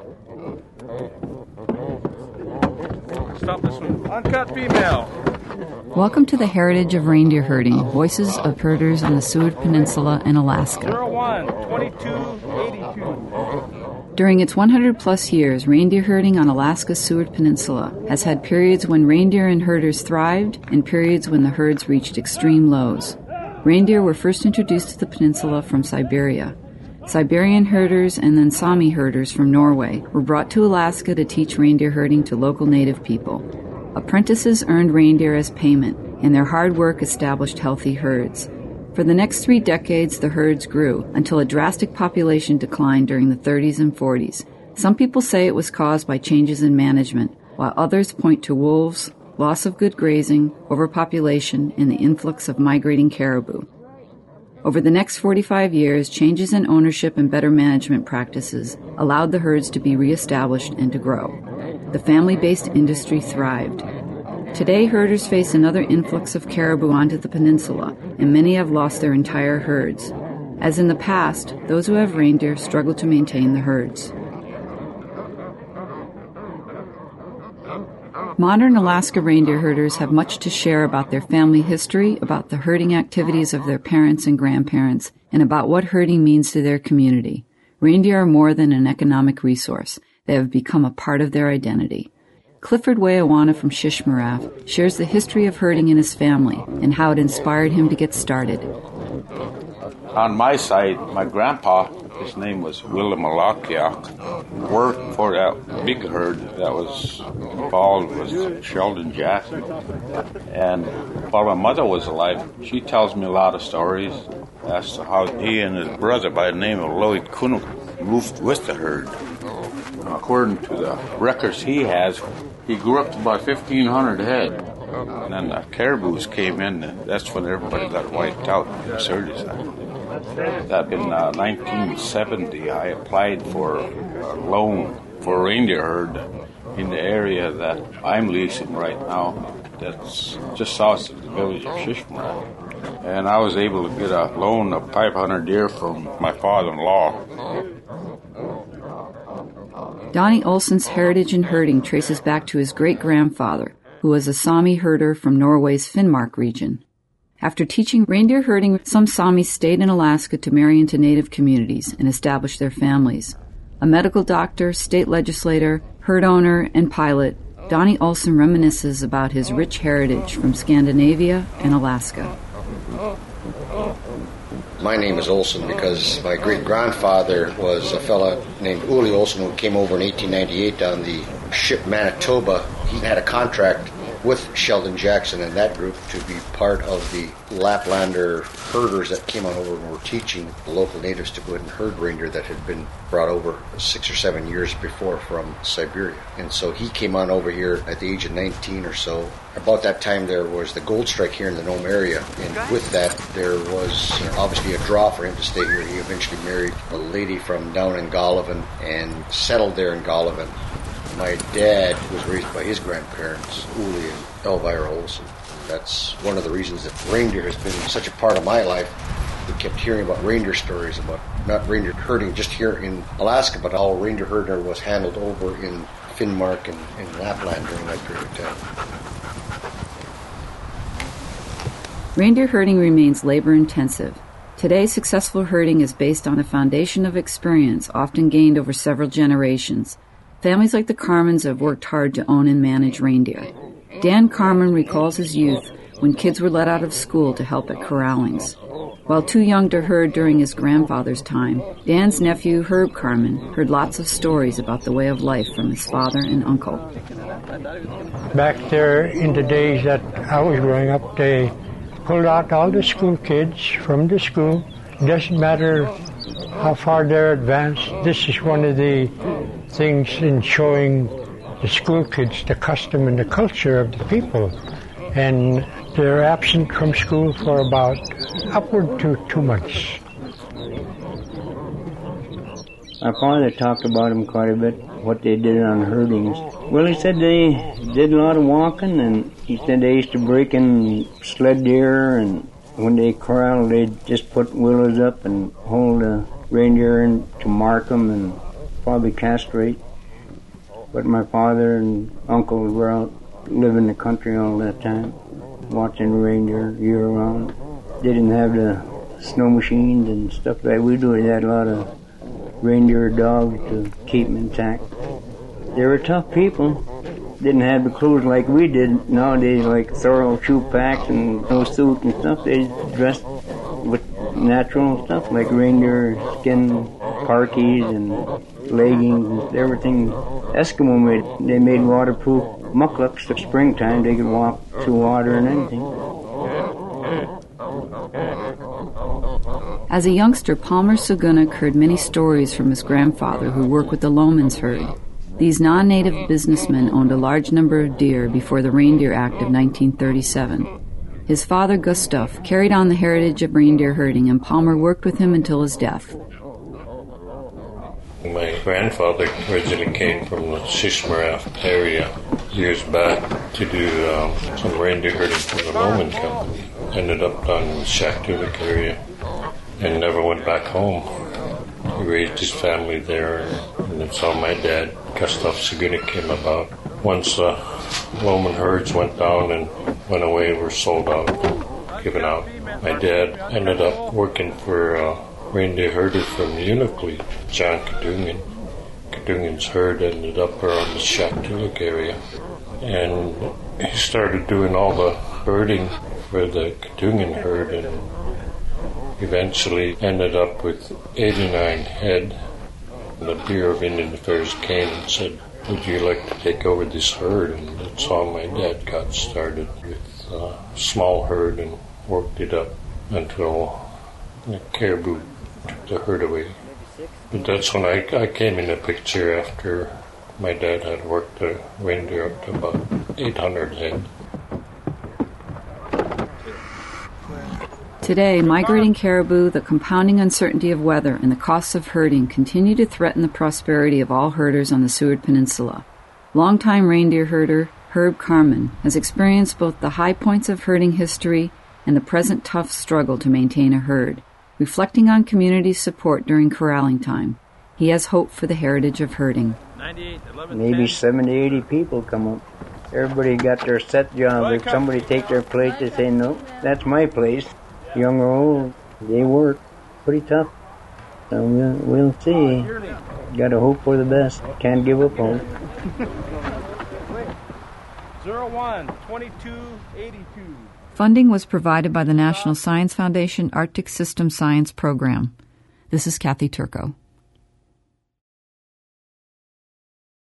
Stop this one. Uncut female. Welcome to the Heritage of Reindeer Herding, voices of herders on the Seward Peninsula in Alaska. 01-2282. During its 100-plus years, reindeer herding on Alaska's Seward Peninsula has had periods when reindeer and herders thrived and periods when the herds reached extreme lows. Reindeer were first introduced to the peninsula from Siberia. Siberian herders and then Sami herders from Norway were brought to Alaska to teach reindeer herding to local native people. Apprentices earned reindeer as payment, and their hard work established healthy herds. For the next 3 decades, the herds grew until a drastic population decline during the 30s and 40s. Some people say it was caused by changes in management, while others point to wolves, loss of good grazing, overpopulation, and the influx of migrating caribou. Over the next 45 years, changes in ownership and better management practices allowed the herds to be reestablished and to grow. The family-based industry thrived. Today, herders face another influx of caribou onto the peninsula, and many have lost their entire herds. As in the past, those who have reindeer struggle to maintain the herds. Modern Alaska reindeer herders have much to share about their family history, about the herding activities of their parents and grandparents, and about what herding means to their community. Reindeer are more than an economic resource. They have become a part of their identity. Clifford Weawana from Shishmaref shares the history of herding in his family and how it inspired him to get started. On my side, my grandpa, his name was Willem Malakiak, worked for that big herd that was involved with Sheldon Jackson. And while my mother was alive, she tells me a lot of stories as to how he and his brother by the name of Lloyd Kunuk moved with the herd. According to the records he has, he grew up to about 1,500 head. And then the caribous came in, and that's when everybody got wiped out in the 30s. That in 1970, I applied for a loan for a reindeer herd in the area that I'm leasing right now. That's just south of the village of Shishmaref. And I was able to get a loan of 500 deer from my father-in-law. Donnie Olson's heritage in herding traces back to his great-grandfather, who was a Sami herder from Norway's Finnmark region. After teaching reindeer herding, some Samis stayed in Alaska to marry into native communities and establish their families. A medical doctor, state legislator, herd owner, and pilot, Donnie Olson reminisces about his rich heritage from Scandinavia and Alaska. My name is Olson because my great-grandfather was a fella named Uli Olson who came over in 1898 on the ship Manitoba. He had a contract with Sheldon Jackson and that group to be part of the Laplander herders that came on over and were teaching the local natives to go ahead and herd reindeer that had been brought over 6 or 7 years before from Siberia. And so he came on over here at the age of 19 or so. About that time there was the gold strike here in the Nome area, and with that there was obviously a draw for him to stay here. He eventually married a lady from down in Golovin and settled there in Golovin. My dad was raised by his grandparents, Uli and Elvira Olson. That's one of the reasons that reindeer has been such a part of my life. We kept hearing about reindeer stories, about not reindeer herding just here in Alaska, but how reindeer herding was handled over in Finnmark and Lapland during that period of time. Reindeer herding remains labor-intensive. Today, successful herding is based on a foundation of experience often gained over several generations. Families like the Carmans have worked hard to own and manage reindeer. Dan Carman recalls his youth when kids were let out of school to help at corrallings. While too young to herd during his grandfather's time, Dan's nephew, Herb Carman, heard lots of stories about the way of life from his father and uncle. Back there in the days that I was growing up, they pulled out all the school kids from the school. It doesn't matter how far they're advanced. This is one of the things in showing the school kids the custom and the culture of the people. And they're absent from school for about upward to 2 months. My father talked about them quite a bit, what they did on herdings. Well, he said they did a lot of walking, and he said they used to break in sled deer, and when they corral, they'd just put willows up and hold the reindeer in to mark them and probably castrate. But my father and uncles were out living in the country all that time, watching reindeer year round. They didn't have the snow machines and stuff like we do. They had a lot of reindeer dogs to keep them intact. They were tough people. Didn't have the clothes like we did nowadays, like thorough shoe packs and no suit and stuff. They dressed with natural stuff like reindeer skin parkies and leggings and everything Eskimo made. They made waterproof mucklucks for springtime. They could walk through water and anything. As a youngster, Palmer Sugunik heard many stories from his grandfather who worked with the Lohmans herd. These non-native businessmen owned a large number of deer before the Reindeer Act of 1937. His father, Gustav, carried on the heritage of reindeer herding, and Palmer worked with him until his death. My grandfather originally came from the Shishmaref area years back to do some reindeer herding for the Lohman Company. Ended up down in the Shaktoolik area and never went back home. He raised his family there, and that's how my dad, Gustav Sugunik, came about. Once the Lohman herds went down and went away, were sold out, given out. My dad ended up working for a reindeer herder from Unifleet, John Kadungan. Kadungan's herd ended up around the Shaktoolik area, and he started doing all the herding for the Kadungan herd, and eventually ended up with 89 head. The Bureau of Indian Affairs came and said, "Would you like to take over this herd?" And that's how my dad got started with a small herd and worked it up until the Caribou took the herd away. But that's when I came in the picture after my dad had worked the reindeer up to about 800 head. Today, migrating caribou, the compounding uncertainty of weather, and the costs of herding continue to threaten the prosperity of all herders on the Seward Peninsula. Longtime reindeer herder Herb Carman has experienced both the high points of herding history and the present tough struggle to maintain a herd. Reflecting on community support during corralling time, he has hope for the heritage of herding. 98, 11, Maybe 10. 70, 80 people come up. Everybody got their set job. If somebody take their place, they say, "No, that's my place." Young or old, they work pretty tough. So we'll see. Got to hope for the best. Can't give up hope. 01, 2282. Funding was provided by the National Science Foundation Arctic System Science Program. This is Kathy Turco.